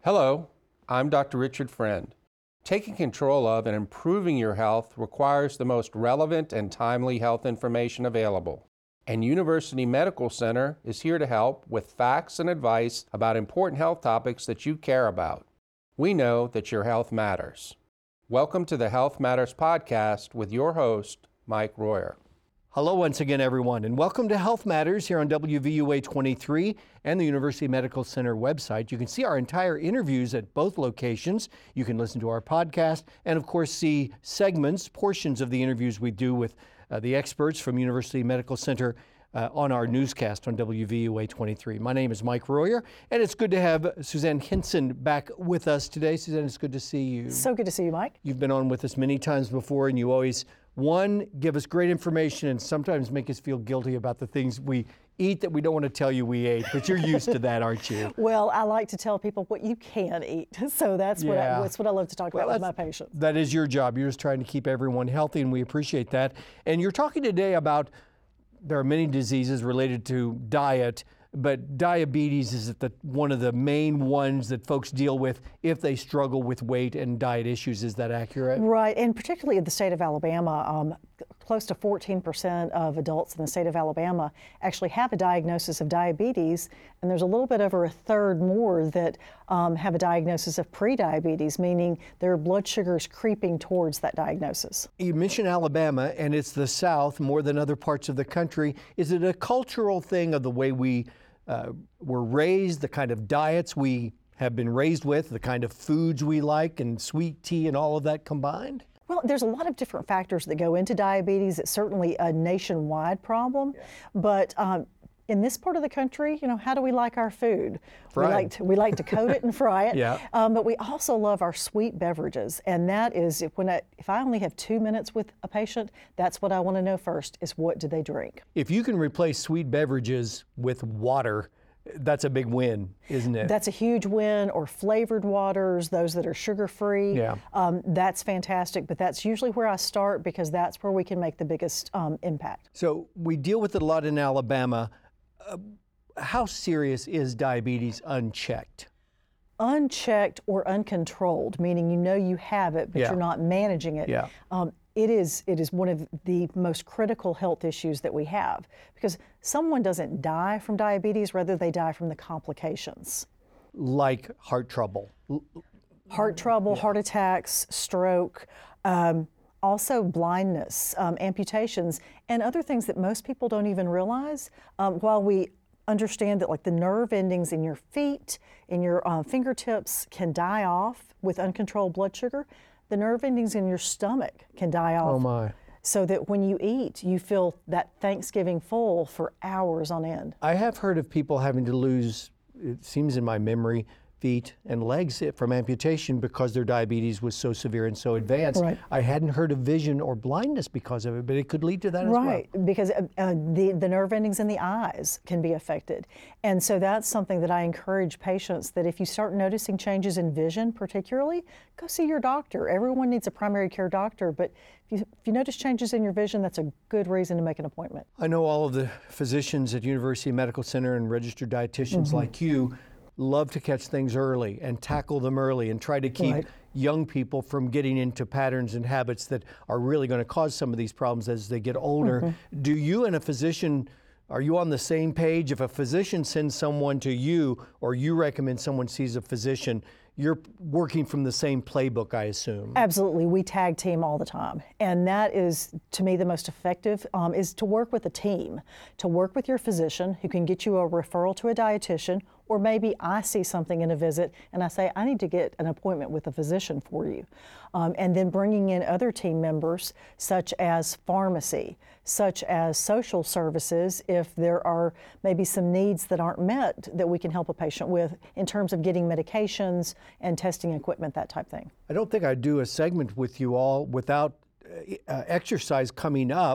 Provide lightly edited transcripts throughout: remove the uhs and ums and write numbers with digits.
Hello, I'm Dr. Richard Friend. Taking control of and improving your health requires the most relevant and timely health information available. And University Medical Center is here to help with facts and advice about important health topics that you care about. We know that your health matters. Welcome to the Health Matters Podcast with your host, Mike Royer. Hello once again, everyone, and welcome to Health Matters here on WVUA 23 and the University Medical Center website. You can see our entire interviews at both locations. You can listen to our podcast and, of course, see segments, portions of the interviews we do with the experts from University Medical Center on our newscast on WVUA 23. My name is Mike Royer, and it's good to have Suzanne Hinson back with us today. Suzanne, it's good to see you. So good to see you, Mike. You've been on with us many times before, and you always, give us great information and sometimes make us feel guilty about the things we eat that we don't want to tell you we ate, but you're used to that, aren't you? Well, I like to tell people what you can eat, so that's what I love to talk about with my patients. That is your job. You're just trying to keep everyone healthy, and we appreciate that. And you're talking today about, there are many diseases related to diet, but diabetes is one of the main ones that folks deal with if they struggle with weight and diet issues. Is that accurate? Right, and particularly in the state of Alabama, close to 14% of adults in the state of Alabama actually have a diagnosis of diabetes, and there's a little bit over a third more that have a diagnosis of prediabetes, meaning their blood sugar is creeping towards that diagnosis. You mentioned Alabama, and it's the South more than other parts of the country. Is it a cultural thing of the way we were raised, the kind of diets we have been raised with, the kind of foods we like, and sweet tea and all of that combined? Well, there's a lot of different factors that go into diabetes. It's certainly a nationwide problem, but in this part of the country, how do we like our food? Fried. We like to coat it and fry it. Yeah. But we also love our sweet beverages, and that is if I only have 2 minutes with a patient, that's what I want to know first: is what do they drink? If you can replace sweet beverages with water, that's a big win, isn't it? That's a huge win, or flavored waters, those that are sugar-free. Yeah. That's fantastic, but that's usually where I start because that's where we can make the biggest impact. So we deal with it a lot in Alabama. How serious is diabetes unchecked? Unchecked or uncontrolled, meaning you have it, but you're not managing it. Yeah. It is one of the most critical health issues that we have, because someone doesn't die from diabetes, rather they die from the complications. Like heart trouble. Heart attacks, stroke, also blindness, amputations, and other things that most people don't even realize. While we understand that, like, the nerve endings in your feet, in your fingertips can die off with uncontrolled blood sugar, the nerve endings in your stomach can die off. Oh my. So that when you eat, you feel that Thanksgiving full for hours on end. I have heard of people having to lose, it seems in my memory, feet and legs from amputation because their diabetes was so severe and so advanced. Right. I hadn't heard of vision or blindness because of it, but it could lead to that as well. Right, because the nerve endings in the eyes can be affected. And so that's something that I encourage patients, that if you start noticing changes in vision particularly, go see your doctor. Everyone needs a primary care doctor, but if you notice changes in your vision, that's a good reason to make an appointment. I know all of the physicians at University Medical Center and registered dietitians like you love to catch things early and tackle them early and try to keep young people from getting into patterns and habits that are really going to cause some of these problems as they get older. Do you and a physician, are you on the same page? If a physician sends someone to you, or you recommend someone sees a physician, you're working from the same playbook, I assume. Absolutely. We tag team all the time. And that is, to me, the most effective, is to work with a team, to work with your physician who can get you a referral to a dietitian, or maybe I see something in a visit and I say, I need to get an appointment with a physician for you. And then bringing in other team members, such as pharmacy, such as social services, if there are maybe some needs that aren't met that we can help a patient with in terms of getting medications and testing equipment, that type thing. I don't think I'd do a segment with you all without exercise coming up.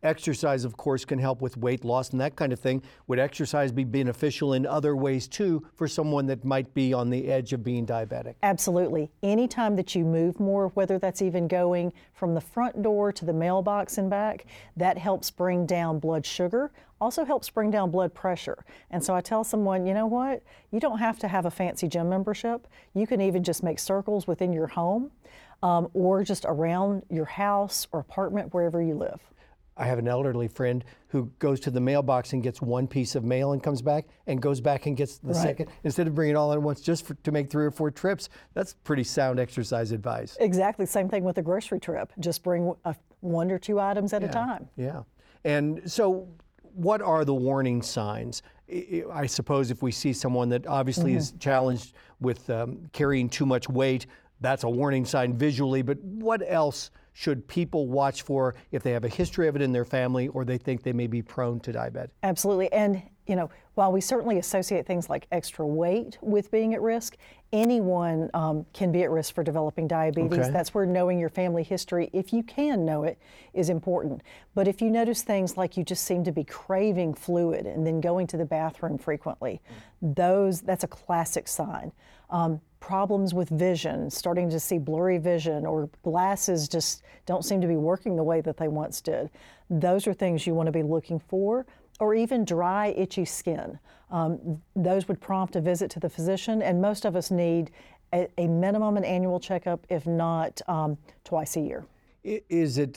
Exercise, of course, can help with weight loss and that kind of thing. Would exercise be beneficial in other ways too for someone that might be on the edge of being diabetic? Absolutely. Anytime that you move more, whether that's even going from the front door to the mailbox and back, that helps bring down blood sugar, also helps bring down blood pressure. And so I tell someone, you know what? You don't have to have a fancy gym membership. You can even just make circles within your home or just around your house or apartment, wherever you live. I have an elderly friend who goes to the mailbox and gets one piece of mail and comes back and goes back and gets the second, instead of bringing it all at once just to make 3 or 4 trips. That's pretty sound exercise advice. Exactly. Same thing with a grocery trip. Just bring 1 or 2 items at a time. Yeah. And so what are the warning signs? I suppose if we see someone that obviously is challenged with carrying too much weight, that's a warning sign visually, but what else should people watch for if they have a history of it in their family or they think they may be prone to diabetes? Absolutely. And, you know, while we certainly associate things like extra weight with being at risk, anyone can be at risk for developing diabetes. Okay. That's where knowing your family history, if you can know it, is important. But if you notice things like you just seem to be craving fluid and then going to the bathroom frequently, that's a classic sign. Problems with vision, starting to see blurry vision, or glasses just don't seem to be working the way that they once did. Those are things you want to be looking for, or even dry, itchy skin. Those would prompt a visit to the physician, and most of us need a minimum an annual checkup, if not twice a year. Is it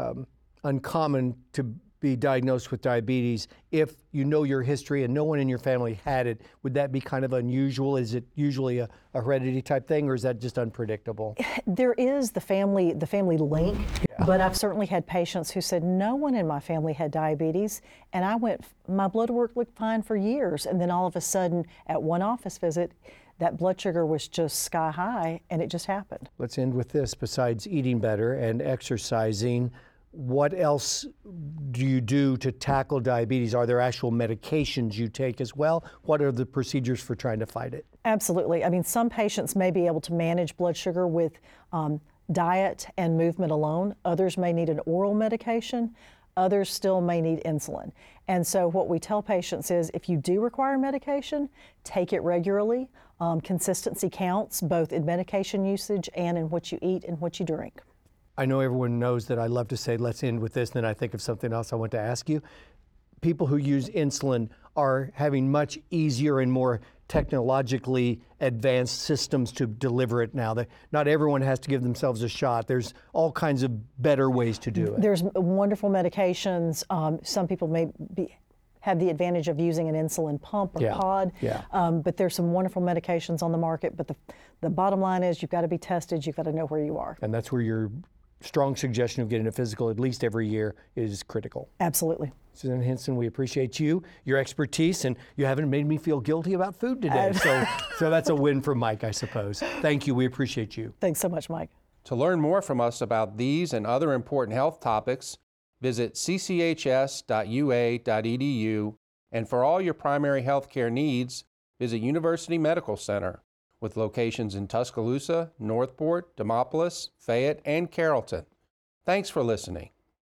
uncommon to be diagnosed with diabetes if you know your history and no one in your family had it? Would that be kind of unusual? Is it usually a heredity type thing, or is that just unpredictable? There is the family link, but I've certainly had patients who said no one in my family had diabetes, and my blood work looked fine for years, and then all of a sudden at one office visit, that blood sugar was just sky high, and it just happened. Let's end with this. Besides eating better and exercising, what else do you do to tackle diabetes? Are there actual medications you take as well? What are the procedures for trying to fight it? Absolutely. I mean, some patients may be able to manage blood sugar with diet and movement alone. Others may need an oral medication. Others still may need insulin. And so what we tell patients is if you do require medication, take it regularly. Consistency counts both in medication usage and in what you eat and what you drink. I know everyone knows that I love to say, let's end with this, and then I think of something else I want to ask you. People who use insulin are having much easier and more technologically advanced systems to deliver it now. Not everyone has to give themselves a shot. There's all kinds of better ways to do it. There's wonderful medications. Some people may have the advantage of using an insulin pump or pod, but there's some wonderful medications on the market. But the bottom line is you've got to be tested. You've got to know where you are. And that's where your strong suggestion of getting a physical at least every year is critical. Absolutely. Suzanne Hinson, we appreciate you, your expertise, and you haven't made me feel guilty about food today. So that's a win for Mike, I suppose. Thank you. We appreciate you. Thanks so much, Mike. To learn more from us about these and other important health topics, visit cchs.ua.edu, and for all your primary health care needs, visit University Medical Center, with locations in Tuscaloosa, Northport, Demopolis, Fayette, and Carrollton. Thanks for listening.